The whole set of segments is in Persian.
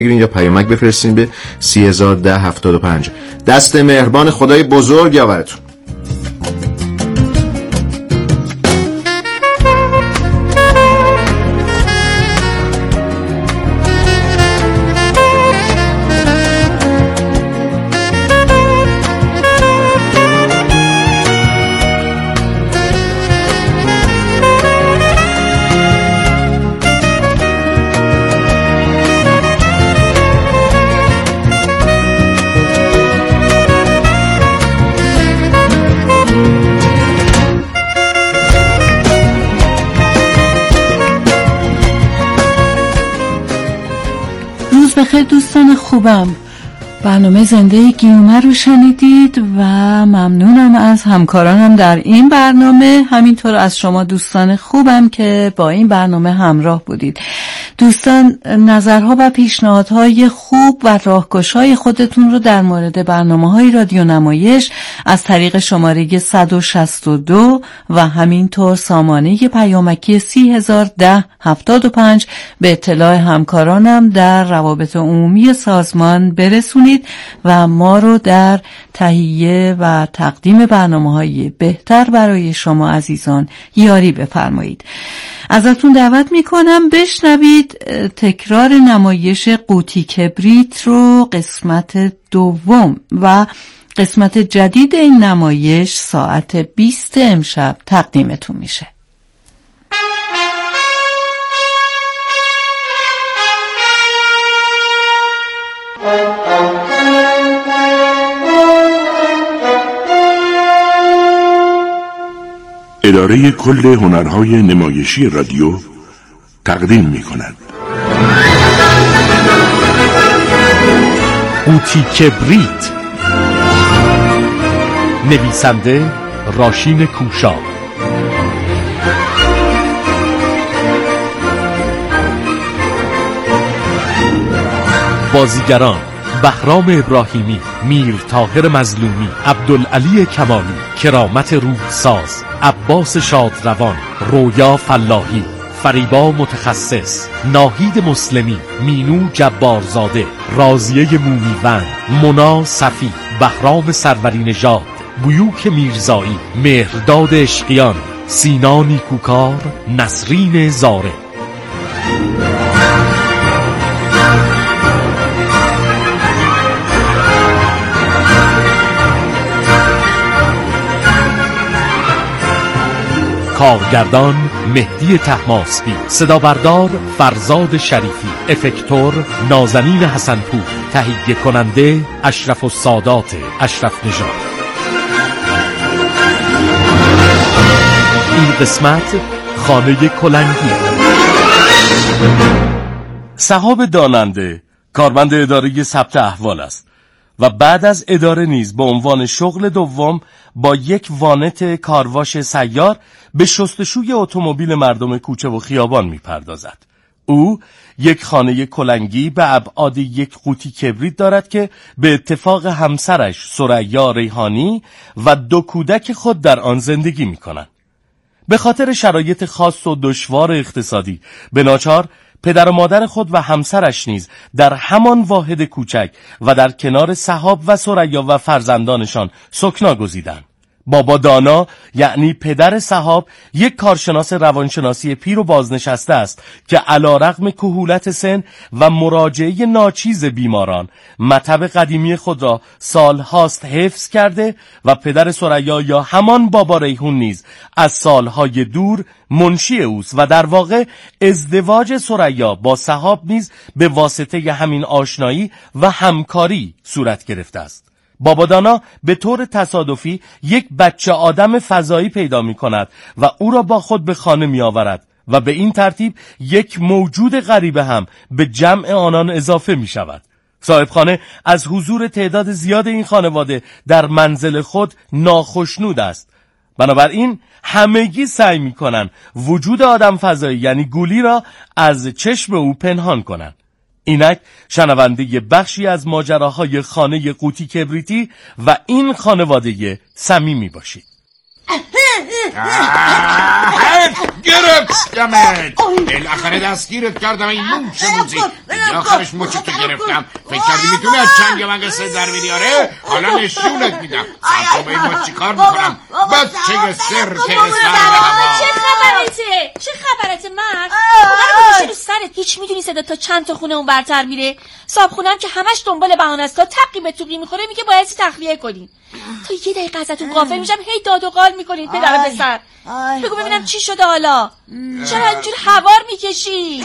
یا پیامک بفرستین به 301075. دست مهربان خدای بزرگ یاورتون. بخیر دوستان خوبم، برنامه زنده گیومه رو شنیدید و ممنونم از همکارانم در این برنامه، همینطور از شما دوستان خوبم که با این برنامه همراه بودید. دوستان نظرها و پیشنهادهای خوب و راهگشای خودتون رو در مورد برنامه‌های رادیو نمایش از طریق شماره 162 و همینطور سامانه پیامکی 301075 به اطلاع همکارانم در روابط عمومی سازمان برسونید و ما رو در تهیه و تقدیم برنامه‌های بهتر برای شما عزیزان یاری بفرمایید. ازتون دعوت میکنم بشنوید تکرار نمایش قوطی کبریت رو قسمت دوم و قسمت جدید این نمایش ساعت 20 امشب تقدیمتون میشه. اداره کل هنرهای نمایشی رادیو تقدیم می‌کند قوطی کبریت. نویسنده راشین کوشا، بازیگران بهرام ابراهیمی، میر طاهر مظلومی، عبدالعلی کمالی، کرامت روحساز، عباس شادروان، رویا فلاحی، فریبا متخصص، ناهید مسلمی، مینو جبارزاده، راضیه مومیوند، مونا صفی، بهرام سروری نژاد، بیوک میرزایی، مهرداد اشقیان، سینا نیکوکار، نسرین زاره. کارگردان مهدی طهماسبی، صدابردار فرزاد شریفی، افکتور نازنین حسنپور، تهیه کننده اشرف السادات اشرف نژاد. این قسمت خانه کلنگی. صحاب داننده کارمند اداره ثبت احوال است و بعد از اداره نیز به عنوان شغل دوم با یک وانت کارواش سیار به شستشوی اتومبیل مردم کوچه و خیابان میپردازد. او یک خانه کلنگی به ابعاد یک قوطی کبریت دارد که به اتفاق همسرش ثریا ریحانی و 2 کودک خود در آن زندگی میکنند. به خاطر شرایط خاص و دشوار اقتصادی به ناچار پدر و مادر خود و همسرش نیز در همان واحد کوچک و در کنار صحاب و ثریا و فرزندانشان سکنا گزیدند. بابا دانا یعنی پدر صحاب یک کارشناس روانشناسی پیر و بازنشسته است که علیرغم کهولت سن و مراجعه ناچیز بیماران مطب قدیمی خود را سالهاست حفظ کرده و پدر ثریا یا همان بابا ریحون نیز از سالهای دور منشی اوست و در واقع ازدواج ثریا با صحاب نیز به واسطه همین آشنایی و همکاری صورت گرفته است. بابا دانا به طور تصادفی یک بچه آدم فضایی پیدا می کند و او را با خود به خانه می آورد و به این ترتیب یک موجود غریبه هم به جمع آنان اضافه می شود. صاحب خانه از حضور تعداد زیاد این خانواده در منزل خود ناخشنود است. بنابراین همگی سعی می کنند وجود آدم فضایی یعنی گولی را از چشم او پنهان کنند. اینک شنونده بخشی از ماجراهای خانه قوطی کبریتی و این خانواده صمیمی باشید. گرفتمت. بالاخره دستگیرت کردم این موش موزی. آخرش مچتو گرفتم. فکر کردی میتونی از چنگ من قصه در بیاره؟ حالا نشونت میدم. تو به این مچ چی کار میکنم؟ بچه سر که چه خبرته مرد؟ بغل رو سرت هیچ میدونی صدا تا چند تا خونه اون برتر میره؟ صاحب خونم که همش دنبال بهانه است. تا تقی به توقی میخوره میگه باید تخلیه کنین. تا یه دقیقه ازتون غافل میشم هی داد و قال میکنین پدر و پسر. بگو ببینم چی شده حالا؟ چرا اینجور هوار میکشی؟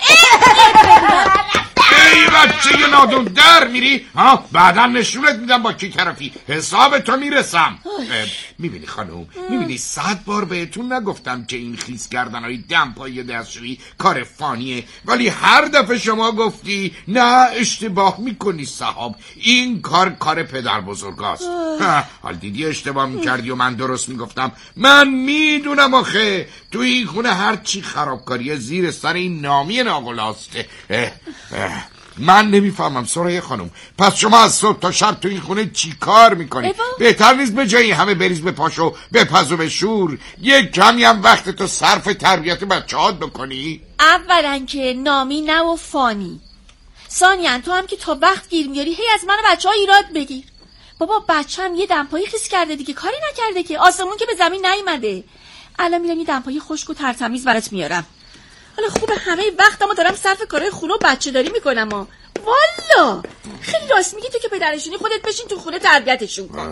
ای بچه نادون در میری؟ بعدا نشونت میدم با کی طرفی. حساب تو میرسم. میبینی خانوم، میبینی 100 بار بهتون نگفتم که این خیس کردنهای دمپایی دستشویی کار فانیه، ولی هر دفعه شما گفتی نه اشتباه میکنی صاحب، این کار پدر بزرگاست. حال دیدی اشتباه میکردی و من درست میگفتم. من میدونم آخه تو این خونه هر چی خرابکاریه زیر سر این نامی ناقلاسته. من نمیفهمم سرایه خانم، پس شما از صبح تا شب تو این خونه چی کار میکنی؟ بهتر نیست به جایی همه بریز به پاشو به پز و به شور یک کمی هم وقت تو صرف تربیت بچه هات بکنی؟ اولا که نامی نه و فانی، ثانیاً تو هم که تا وقت گیر میاری هی از من و بچه ها ایراد بگیر. بابا بچه هم یه دمپایی خیس کرده دیگه، کاری نکرده که، آسمون که به زمین نیومده. الان میرم یه دمپایی خشک و ترتمیز برات میارم. حالا خوبه همه وقتمو دارم صرف کارهای خونه و بچه داری میکنم. والا خیلی راست میگی تو که پدرشونی، خودت بشین تو خونه تربیتشون کن.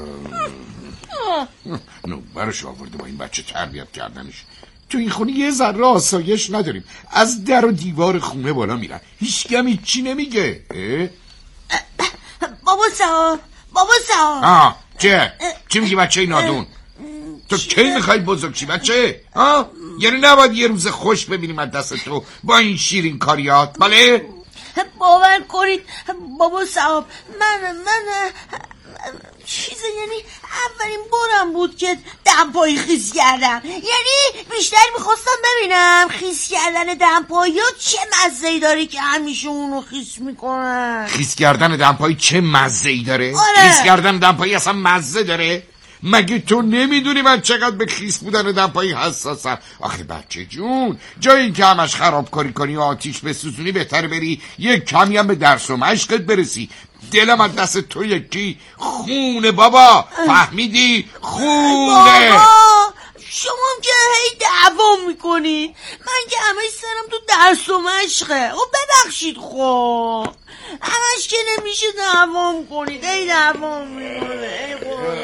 برش آورده با این بچه تربیت کردنش. تو این خونه یه ذره آسایش نداریم، از در و دیوار خونه بالا میرن، هیچ کمی چی نمیگه. بابا صاحب چی میگی بچه نادون؟ تو کی میخوای بزرگ چی بچه؟ یعنی نباید یه روز خوش ببینیم از دست تو با این شیرین کاریات؟ بله؟ باور کنید بابا صاحب، من یعنی اولین بارم بود که دمپایی خیس کردم. یعنی بیشتر میخواستم ببینم خیس کردن دمپایی ها چه مزه‌ای داره که همیشه اونو خیس میکنن. خیس کردن دمپایی چه مزه‌ای داره؟ آره. خیس کردن دمپایی اصلا مزه داره؟ مگه تو نمیدونی من چقدر به خیس بودن دمپایی حساسم؟ آخه بچه جون، جای این که همش خرابکاری کنی و آتیش بسوزونی بهتره بری یک کمی هم به درس و مشقت برسی. دلم از دست تو یکی خونه بابا، فهمیدی؟ خونه. بابا شما هم که هی دوام میکنید، من که همه سرم تو درس و مشقه. ببخشید خب همش که نمیشه دوام کنید، ای دوام میکنه.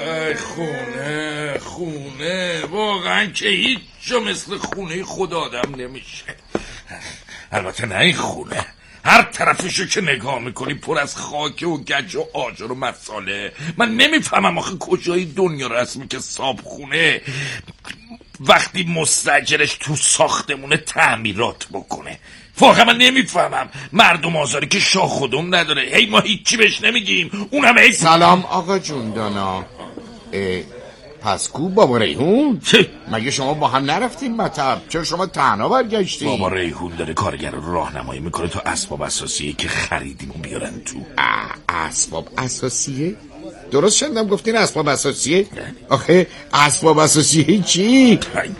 خونه واقعا که هیچ جا مثل خونه خود آدم نمیشه. البته نه این خونه، هر طرفشو که نگاه میکنی پر از خاک و گچ و آجر و مساله. من نمیفهمم آخه کجای دنیا رسمی که صابخونه وقتی مستاجرش تو ساختمونه تعمیرات بکنه. واقعا من نمیفهمم. مردم آزاری که شاه خودم نداره، هی ما هیچی بهش نمیگیم، اونم هی. سلام آقا جون دانا. پس کو بابا ریحون؟ مگه شما با هم نرفتین مطب؟ چرا شما تنها برگشتین؟ بابا ریحون داره کارگر رو راهنمایی میکنه تا اسباب اساسیه که خریدیم و بیارن تو. اسباب اساسیه؟ درست شنیدم گفتین اسباب اساسیه؟ آخه اسباب اساسیه چی؟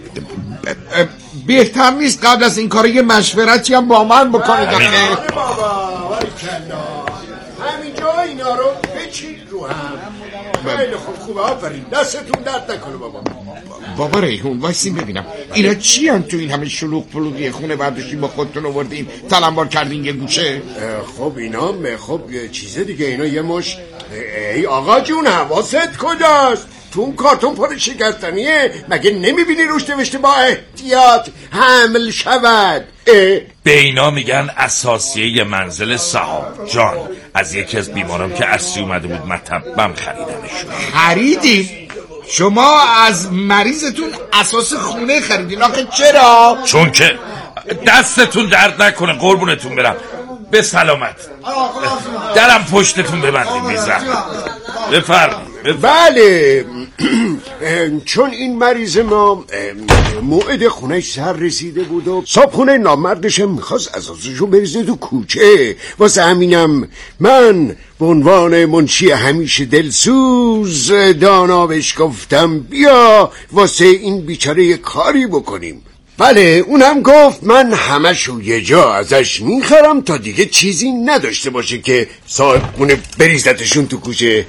بهتر نیست قبل از این کار یه مشورتی هم با من بکنید؟ بابا همینجا اینا رو بچید رو هم. خیلی خوبه، آفرین، دستتون درد نکنه بابا ریحون وایسین ببینم اینا چی هم تو این همه شلوغ پلوغی خونه برداشتین با خودتون آوردین تلمبار کردین یه گوشه؟ خب اینا خب چیز دیگه، اینا یه مش. ای آقا جون حواست کجاست؟ تو اون کارتون پر شکستنیه، مگه نمیبینی روش نوشته با احتیاط حمل شود؟ به اینا میگن اساسیه منزل صاحب جان. از یکی از بیمارم که اصلی اومده بود مطبم خریدمشون. خریدی؟ شما از مریضتون اساس خونه خریدین؟ آخه چرا؟ چون که دستتون درد نکنه قربونتون برم، به سلامت. درم پشتتون ببندیم بی زحمت. بفرمایید. بله چون این مریض ما موعد خونش سر رسیده بود و صابخونه نامردشم میخواست اساسشو بریزه تو کوچه، واسه همینم من به عنوان منشی همیشه دلسوز دانا بهش گفتم بیا واسه این بیچاره کاری بکنیم. بله اونم گفت من همشو یه جا ازش میخرم تا دیگه چیزی نداشته باشه که صاحب خونه بریزتشون تو کوچه.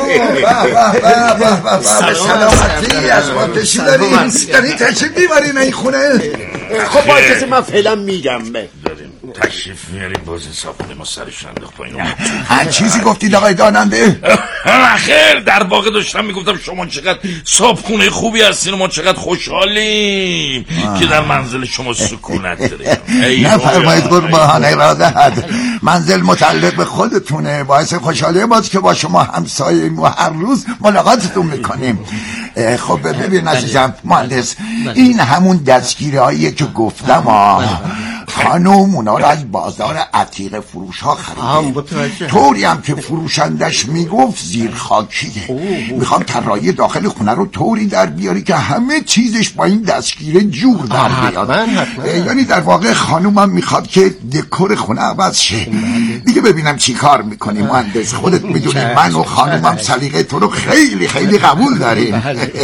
سلامتی از باتشی داری تشریف میبرین این خونه؟ خب با کسی من فعلا میگم تشریف میاریم باز صابخونه ما سرش انداخت پایین. هر چیزی گفتید آقای داننده؟ خیر در واقع داشتم میگفتم شما چقدر صابخونه خوبی هستین و ما چقدر خوشحالیم که در منزل شما سکونت داریم. نفرمایید قربان ارادت، منزل متعلق به خودتونه، باعث خوشحالی ماست که با شما همسایه‌ایم و هر روز ملاقاتتون میکنیم. خب ببین عزیزم مهندس، این همون دستگیرهاییه که گفتم خانم اونا رو از بازار عتیق فروش ها خریده، طوری هم که فروشندش میگفت زیر خاکیه. میخوام طراحی داخل خونه رو طوری در بیاری که همه چیزش با این دستگیره جور در بیاد. یعنی در واقع خانومم میخواد که دکور خونه عوض شه. دیگه ببینم چی کار میکنی مهندس، خودت میدونی من و خانومم سلیقه تو رو خیلی خیلی قبول داریم.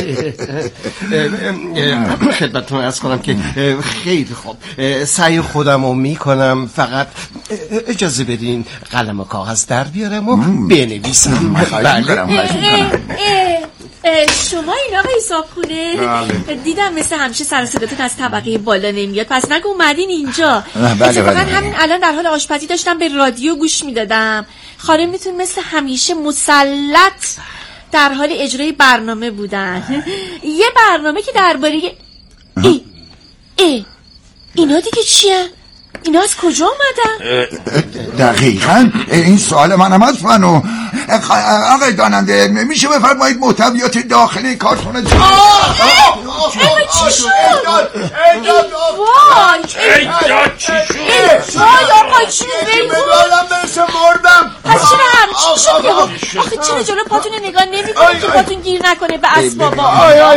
خدمتتون عرض کنم که خیلی خوب سعی خودم رو میکنم، فقط اجازه بدین قلم و کاغذ در بیارم و بنویسم. شما این آقای صابخونه؟ دیدم مثل همیشه سر صداتون از طبقه بالا نمیاد، پس نگو اومدین اینجا. اتفاقا همین الان در حال آشپزی داشتم به رادیو گوش میدادم، خانمتون مثل همیشه مسلط در حال اجرای برنامه بودن. یه برنامه که درباره اینا دیگه چیه؟ اینا از کجا اومدن؟ دقیقاً این سوال منم از منو. آقای داننده میشه بفرمایید محتویات داخل کارتون چی شد؟ آقا چی مدالم برسه مردم. پس چرا همچی شد؟ آخه چرا جلو پاتون نگاه نمی کنید که پاتون گیر نکنه به اسبابا؟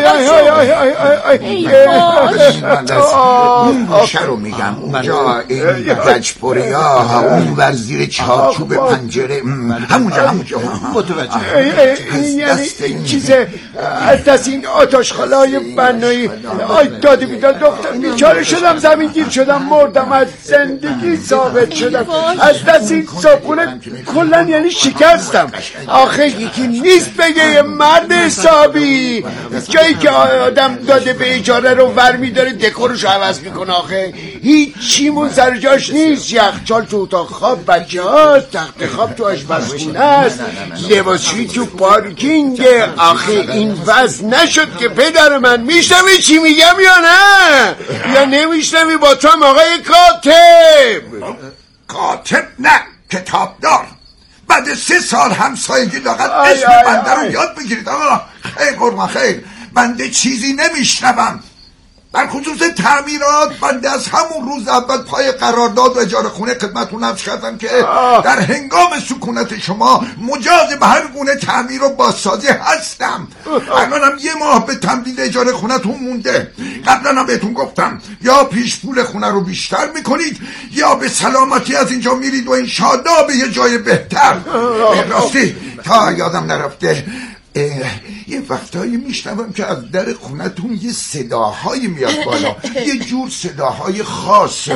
میشه رو میگم اونجا این گجپوری ها اون ور زیر چارچوب پنجره همونجا متوجه یعنی چیزه از دست این آتشخالای بنایی داده بیداد دختر بیچاره شدم، زمین گیر شدم، مردم، از زندگی ثابت شدم، از دست این صابخونه کلن یعنی شکستم. آخه یکی نیست بگه یه مرد حسابی جایی که آدم داده به اجاره رو ور میداره دکورش عوض میکنه. آخه هیچیمون سر جاش نیست، یخچال تو اتاق خواب بچه هاست، تخت خواب تو آشپزخونه است، لباسشویی تو پارکینگه. آخه این وضع نشد که پدر من. میشنوی چی میگم یا نه؟ یا نمیشنوی با تو آقای کاتب نه کتابدار. بعد 3 سال همسایگی لاغت اسم بنده رو یاد بگیرید. آقا خیلی قربان خیلی بنده چیزی نمیشنوم. در خصوص تعمیرات بنده از همون روز اول پای قرارداد و اجاره خونه خدمتتون عرض کردم که در هنگام سکونت شما مجاز به هر گونه تعمیر و بازسازی هستم. الانم 1 ماه به تمدید اجاره خونه‌تون مونده. قبلا هم بهتون گفتم یا پیش پول خونه رو بیشتر میکنید یا به سلامتی از اینجا میرید و این شادا به یه جای بهتر. راستی تا یادم نرفته یه وقتایی میشنوم که از در خونتون یه صداهایی میاد بالا، یه جور صداهای خاص.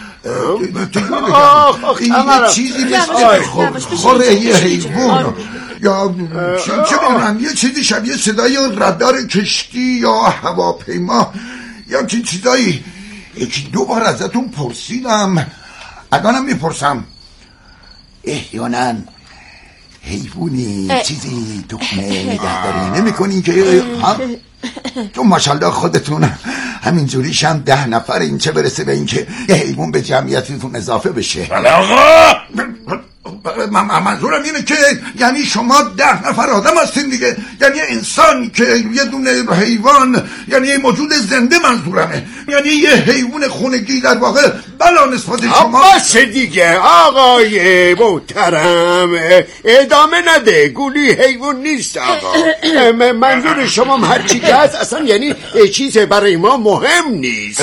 یه چیزی مثل خوره یه حیوان یا چه بانم، یه چیزی شبیه صدای رادار کشتی یا هواپیما یا چه چیزایی. 1-2 بار ازتون پرسیدم، الانم میپرسم احیانا حیوانی چیزی تو خونه نگهداری نمی کنی که تو ماشاءالله خودتون همینجوریش هم 10 نفر این چه برسه به این که یه حیوان به جمعیتتون اضافه بشه. بله آقا منظورم اینه که یعنی شما 10 نفر آدم هستین دیگه، یعنی انسان که یه دونه حیوان، یعنی یه موجود زنده منظورمه، یعنی یه حیوان خونگی در واقع بلا نسبت شما. باشه دیگه آقای محترم، ادامه نده. گولی حیوان نیست آقا. منظور شما هرچی که هست اصلا یعنی چیز برای ما مهم نیست.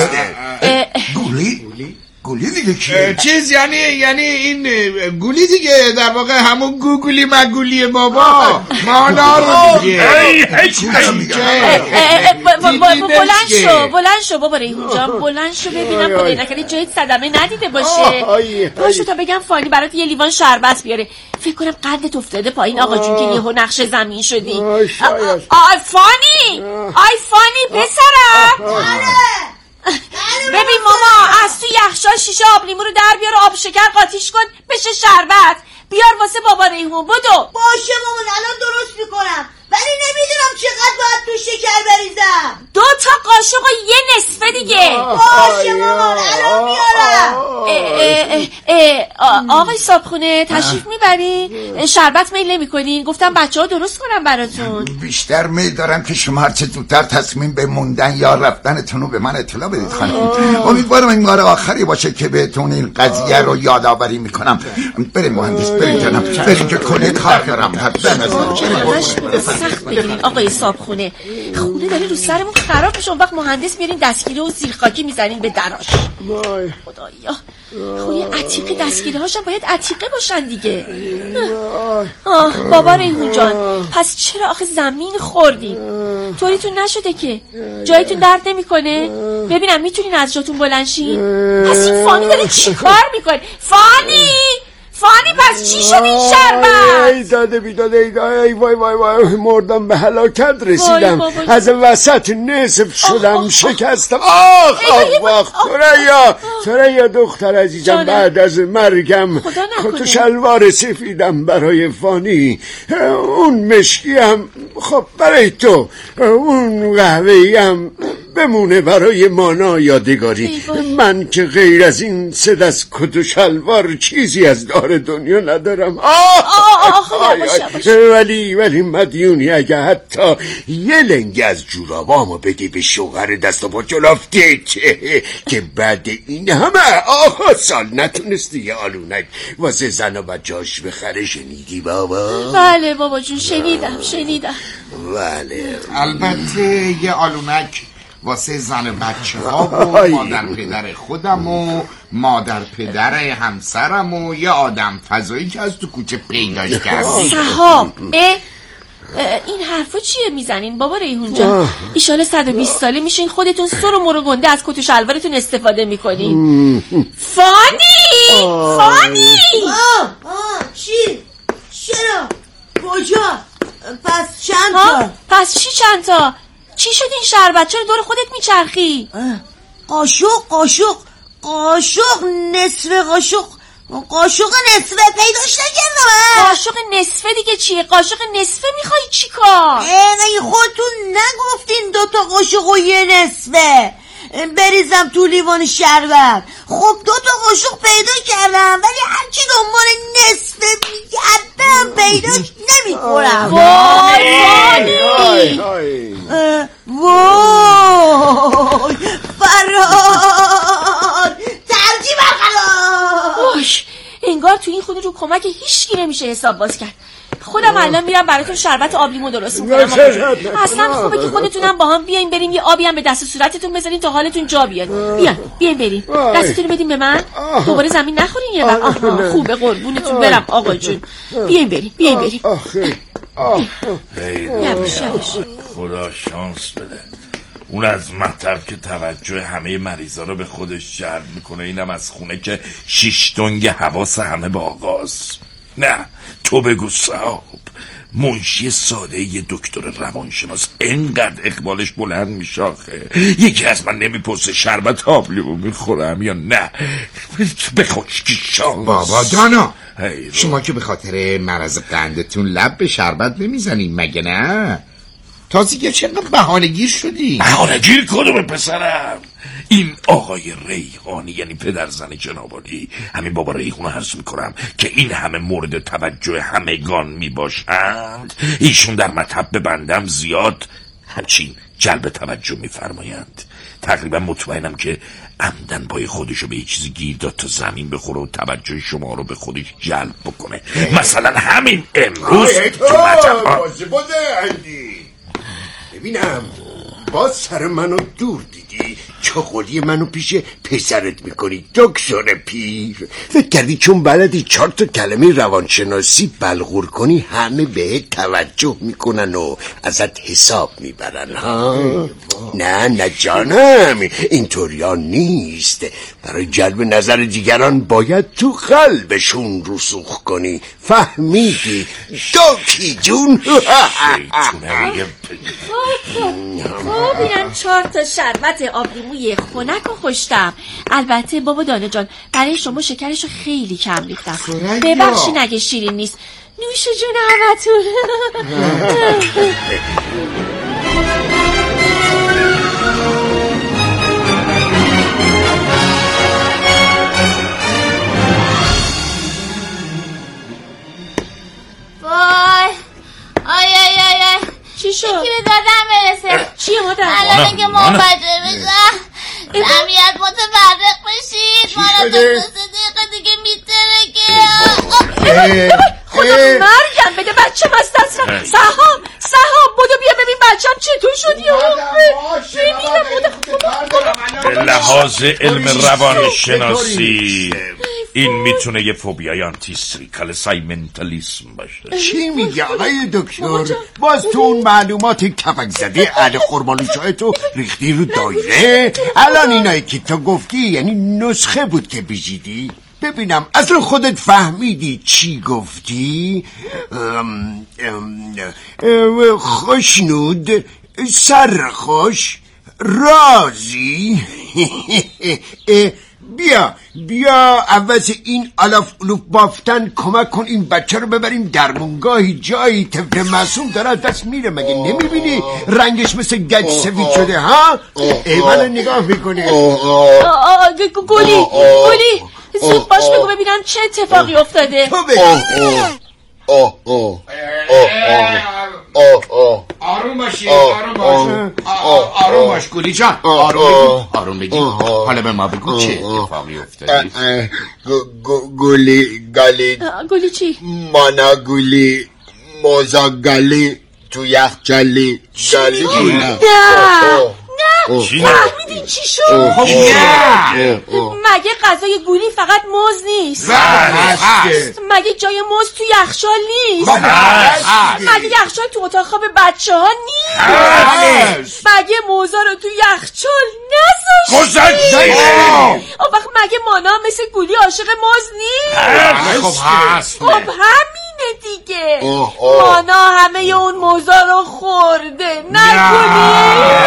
گولی دیگه چیه؟ چیز یعنی این گولی دیگه، در واقع همون گوگولی مگولی بابا مانا رو دیگه. بلند شو بابا ریحون جان، بلند شو ببینم خدای نکنه جایت صدمه ندیده باشه. پاشو تا بگم فانی برات یه لیوان شربت بیاره. فکر کنم قدت افتاده پایین آقا جون که یهو نقش زمین شدی. آی فانی پسرم. ببین ماما، از تو یخچال شیشه آب لیمو رو در بیار و آب شکر قاطیش کن بشه شربت. بیار واسه بابا ریحون. بدو. باشه مامان، الان درست میکنم، ولی نمیدونم چقدر باید تو شکر بریزم. 2 قاشق و یه نصفه دیگه. باشه مامان، الان میارم. آقای صابخونه تشریف میبری؟ شربت میل نمیکنین؟ گفتم بچه‌ها درست کنم براتون. بیشتر میل دارم که شما هر چه زودتر تصمیم به موندن یا رفتنتون رو به من اطلاع بدید خانم. امیدوارم این بار آخری باشه که بهتون این قضیه رو یادآوری میکنم. بریم مهندس، بریم جانم، بریم که کلی کار دارم. سخت بگیرین آقای صابخونه، خونه داره رو سرمون خراب میشه. اون وقت مهندس میارین دستگیره و زیرخاکی میزنین به دراش. خدایا خونه عتیقه، دستگیره هاشم باید عتیقه باشن دیگه. بابا ریحون جان، پس چرا آخه زمین خوردین؟ طوریتون نشده که جایتون درد نمیکنه؟ ببینم میتونین از جاتون بلند شین؟ پس این فانی داره چی کار میکنه؟ فانی پس چی شد این شربت؟ ای داده بیداده، ای وای مردم، به هلاکت رسیدم. از وسط نصف شدم، شکستم. آخ ثریا دختر عزیزم، بعد از مرگم کت و شلوار سفیدم برای فانی، اون مشکی هم خب برای تو، اون قهوه‌ای هم بمونه برای مانا یادگاری. من که غیر از این 3 دست کت و شلوار چیزی از دار دنیا ندارم. ولی مدیونی اگه حتی یه لنگ از جورابامو بدی به شوهر دست و پا جلافته که بعد این همه سال نتونستی یه آلونک واسه زن و بچه‌اش بخره. شنیدی بابا؟ بله بابا جون، شنیدم. بله البته یه آلونک واسه زن بچه ها و مادر پدر خودم و مادر پدر همسرم و یه آدم فضایی که از تو کوچه پیداش کردی. صحاب این حرفا چیه میزنین بابا ریحون جان؟ ایشالا 120 ساله میشین خودتون سر و مر و گنده از کت و شلوارتون استفاده میکنین. فانی چی؟ چرا؟ کجا؟ پس چند تا؟ چی شد این شربت؟ چرا دور خودت میچرخی؟ قاشق نصفه پیداش نکردم. قاشق نصفه دیگه چیه؟ قاشق نصفه میخوای چی کار؟ نه خودتون نگفتین 2 قاشق و یه نصفه بریزم تو لیوان شربت. خب 2 قاشق پیدا کردم، ولی هرچی دنبال نصفه میگردم پیداش نمیکنم. وای فراد ترجیح برقرار. انگار تو این خونه رو کمک هیچکی نمیشه حساب باز کرد. خودم الان میرم براتون شربت آب لیمو درست میکنم. اصلا خوبه که خودتونم با هم بیاین بریم یه آبی هم به دست صورتتون بزنین تا حالتون جا بیاد. بیاین بریم. دستتون رو بدین به من. دوباره زمین نخورین یه وقت. خوبه قربونتون برم آقا جون. بیاین بریم. خدا شانس بده. اون از مطلب که توجه همه مریضا رو به خودش جلب میکنه، اینم از خونه که 6 دنگ حواس همه به آقاست. نه تو بگو صاحب، منشی ساده یه دکتر روانشناس اینقدر اقبالش بلند میشه آخه یکی از من نمیپرسه شربت آب لیمو میخورم یا نه. بخوشکی شانس. بابا دانا، شما که به خاطر مرض قندتون لب به شربت نمیزنین مگه نه؟ تازه چقدر بهانه‌گیر شدی؟ بهانه‌گیر کدومه پسرم؟ این آقای ریحانی یعنی پدرزن جنابالی، همین بابا ریحانو عرض میکنم که این همه مورد توجه همگان میباشند، ایشون در مطب بندم زیاد همچین جلب توجه میفرمایند. تقریبا مطمئنم که عمدن پای خودشو به یه چیزی گیر داد تا زمین بخوره و توجه شما رو به خودش جلب بکنه. مثلا همین امروز تو مطب ببینم باز سر منو دور دیدی، چاقلی منو پیش پسرت میکنی دکتر پیر. فکر کردی چون بلدی 4 کلمه روانشناسی بلغور کنی همه بهت توجه میکنن و ازت حساب میبرن ها؟ نه جانم، اینطوریا نیست. برای جلب نظر دیگران باید تو قلبشون رسوخ کنی، فهمیدی دوکی جون؟ خب اینم 4 شربت آبلیموی خنک و خوشتم. البته بابا دانه جان برای شما شکرشو خیلی کم ریختم، ببخشین اگه شیرین نیست. نوش جون همتون. وای آی چی شد؟ یکی به دادم برسه. چیه مادر؟ الان که منفجر بشم جمعیت متفرق بشید، ما را 2 دقیقه دیگه میترکه. خدا مرگم بده بچه مستن. سهام بودو بیا ببین بچم چطور شدی. به لحاظ علم روانشناسی این میتونه یه فوبیای آنتیستریکال سایمنتالیسم باشه. چی میگه آقای دکتر؟ باز تو اون معلومات کپک زده اهل قربانوشای تو ریختی رو دایره؟ الان اینایی که تو گفتی یعنی نسخه بود که بجیدی؟ ببینم اصلا خودت فهمیدی چی گفتی؟ خوشنود، سرخوش، رازی. بیا عوض این الاف علوف بافتن کمک کن این بچه رو ببریم درمونگاهی جایی. طفل معصوم داره از دست میره، مگه نمیبینی رنگش مثل گچ سفید شده ها؟ منو نگاه میکنه. گلی زود باش بگو ببینم چه اتفاقی افتاده. آروم باش گلی جان، آروم بگی. حالا به ما بگو چه اتفاقی افتاده. گلی چی؟ مانا گلی موزا گلی تو یخچالی گلی نه فهمیدی چی شد؟ مگه غذای گولی فقط موز نیست؟ مگه جای موز تو یخچال نیست؟ مگه یخچال تو اتاق خواب بچه ها نیست؟ مگه موزا رو تو یخچال نذاشتی؟ آه وقت مگه مانا مثل گولی عاشق موز نیست؟ خب همینه دیگه. مانا همه اون موزا رو خورده نگولی.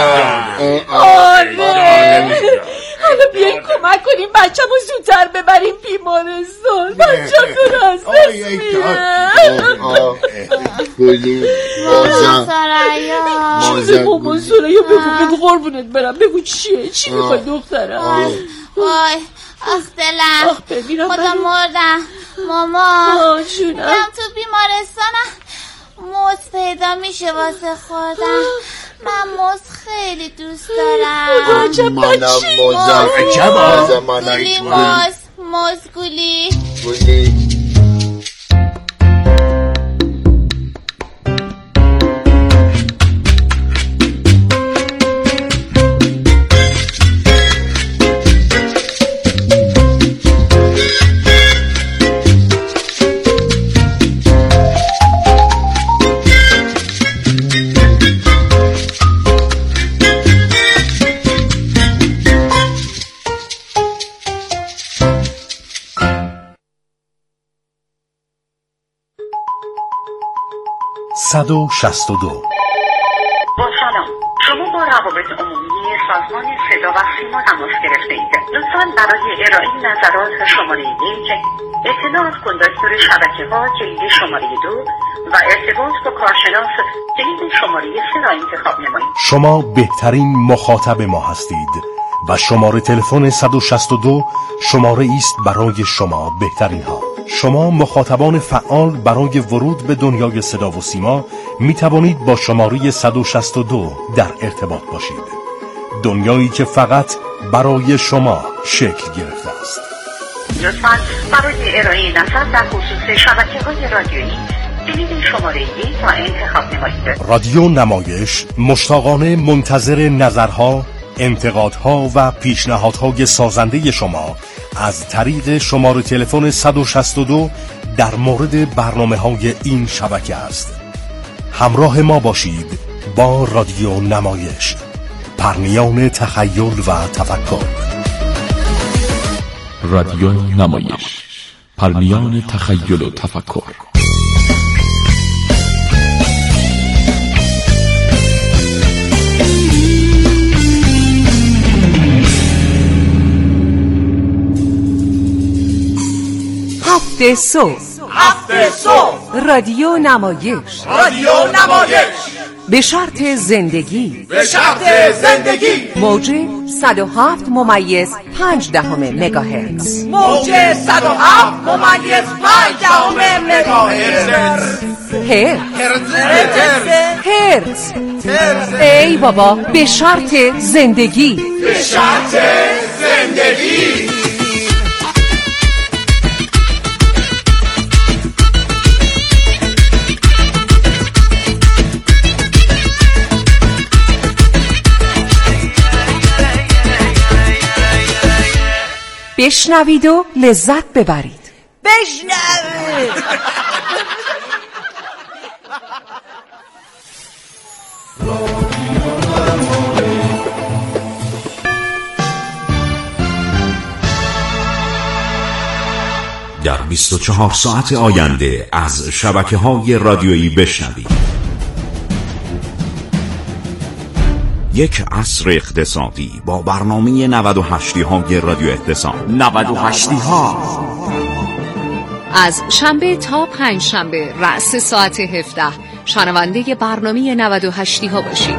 آره حالا بیاییم کمک کنیم بچه رو زودتر ببریم بیمارستان. بچه رو از دست گلی ماما سریا بگو قربونت برم، بگو چی میخوای دخترم؟ وای آخ دلم خدا مردم. ماما جونم تو بیمارستانم موز پیدا میشه واسه خودم. من موز خیلی دوست دارم. موز گولی. با سلام، شما با روابط عمومی سازمان صدا و سیما تماس گرفته اید. لطفاً برای ارائه نظرات شماره 1 اطلاع از کنداکتور شبکه‌ها جلد شماره 2 و ارتباط با کارشناس جلد شماره 3 را انتخاب نمایید. شما بهترین مخاطب ما هستید. و شماره تلفن 162 شماره است برای شما بهترین ها. شما مخاطبان فعال برای ورود به دنیای صدا و سیما می توانید با شماره 162 در ارتباط باشید. دنیایی که فقط برای شما شکل گرفته است. لطفاً برای ارائه نظر در خصوص شبکه‌های رادیویی کلید شماره 1 را انتخاب نمایید. رادیو نمایش مشتاقانه منتظر نظرها، انتقادها و پیشنهادهای سازنده شما از طریق شماره تلفن 162 در مورد برنامه‌های این شبکه است. همراه ما باشید با رادیو نمایش، پرنیان تخیل و تفکر. رادیو نمایش، پرنیان تخیل و تفکر. هفته صبح رادیو نمایش به شرط زندگی موج 107.5 مگاهرتز هرتز. ای بابا، به شرط زندگی. بشنوید و لذت ببرید. بشنوید. در 24 ساعت آینده از شبکه‌های رادیویی بشنوید. یک عصر اقتصادی با برنامه 98 های رادیو اقتصاد. 98 ها از شنبه تا پنج شنبه رأس ساعت 17 شنونده برنامه 98 ها باشید.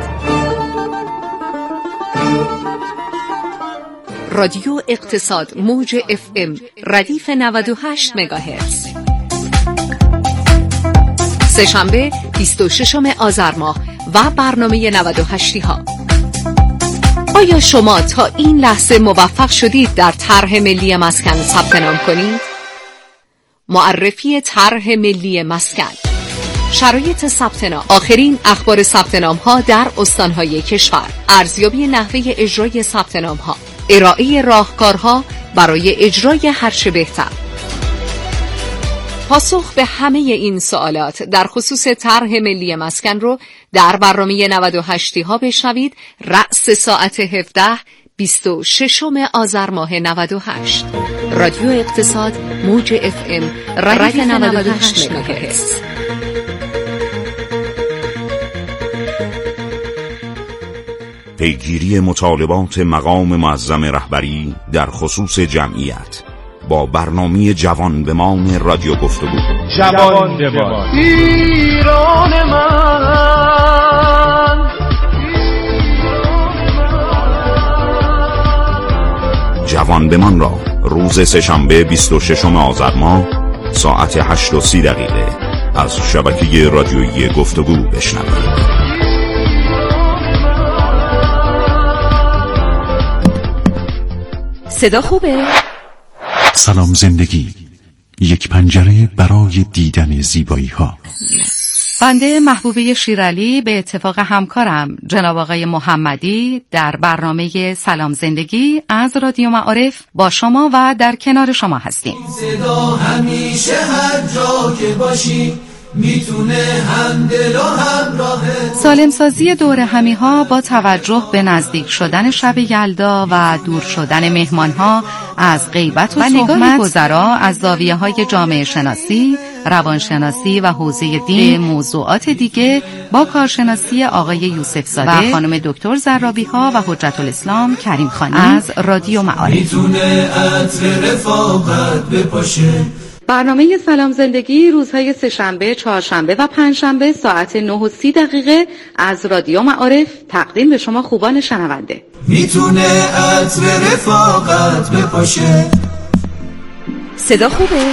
رادیو اقتصاد موج FM ردیف 98 مگاهرتز. سه شنبه 26 آذر ماه و برنامه 98 ها. آیا شما تا این لحظه موفق شدید در طرح ملی مسکن ثبت نام کنید؟ معرفی طرح ملی مسکن، شرایط ثبت نام، آخرین اخبار ثبت نام ها در استانهای کشور، ارزیابی نحوه اجرای ثبت نام ها، ارائه راهکارها برای اجرای هرچه بهتر. پاسخ به همه این سوالات در خصوص طرح ملی مسکن رو در برنامه 98 ها بشنوید. رأس ساعت 17 26 آذر ماه 98. رادیو اقتصاد موج FM ردیف 98 مگاهرتز. پیگیری مطالبات مقام معظم رهبری در خصوص جمعیت با برنامه جوان بمان رادیو گفتگو. جوان بمان ایران من، جوان بمان را روز سه‌شنبه 26 آذر ماه ساعت 8:30 از شبکه رادیویی گفتگو بشنوید. صدا خوبه؟ سلام زندگی، یک پنجره برای دیدن زیبایی ها. بنده محبوبه شیرالی به اتفاق همکارم جناب آقای محمدی در برنامه سلام زندگی از رادیو معارف با شما و در کنار شما هستیم. صدا همیشه هر جا که باشی میتونه هم دل و هم راهه. سالمسازی دور همی ها با توجه به نزدیک شدن شب یلدا و دور شدن مهمان ها از غیبت و نگاه گذرا از زاویه های جامعه شناسی، روانشناسی و حوزه دین موضوعات دیگه با کارشناسی آقای یوسف زاده و خانم دکتر زرابی ها و حجت الاسلام کریم خانی از رادیو معارف. میتونه عطر رفاقت بپاشه برنامه سلام زندگی روزهای سه‌شنبه، چهارشنبه و پنجشنبه ساعت 9:30 از رادیو معارف تقدیم به شما خوبان شنونده. میتونه عطر رفاقت بپاشه. صدا خوبه؟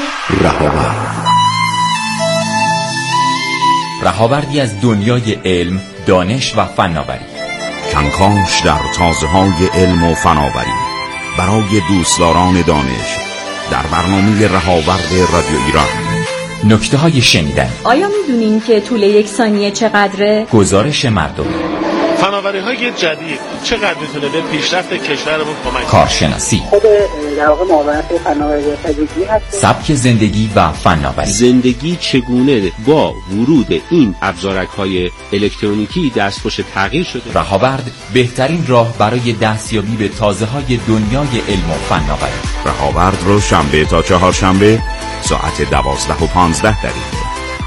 رهاوردی از دنیای علم، دانش و فناوری. کنکاش در تازه‌های علم و فناوری برای دوستداران دانش در برنامه رهاورد رادیو ایران. نکته های شنیدن. آیا میدونین که طول یک ثانیه چقدره؟ گزارش مردم. فناوری‌های جدید چقدر میتونه به پیشرفت کشورمون کمک کنه؟ کارشناسی. خود در واقع معاونت فناوری پزشکی هست. سبک زندگی و فناوری. زندگی چگونه با ورود این ابزارک‌های الکترونیکی دستخوش تغییر شده؟ رهاورد بهترین راه برای دستیابی به تازه‌های دنیای علم و فناوری. رهاورد رو شنبه تا چهارشنبه ساعت 12:15